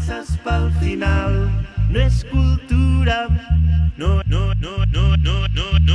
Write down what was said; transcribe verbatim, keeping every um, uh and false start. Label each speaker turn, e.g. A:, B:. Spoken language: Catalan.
A: esperances pel final. No és cultura, no, no, no, no, no, no, no.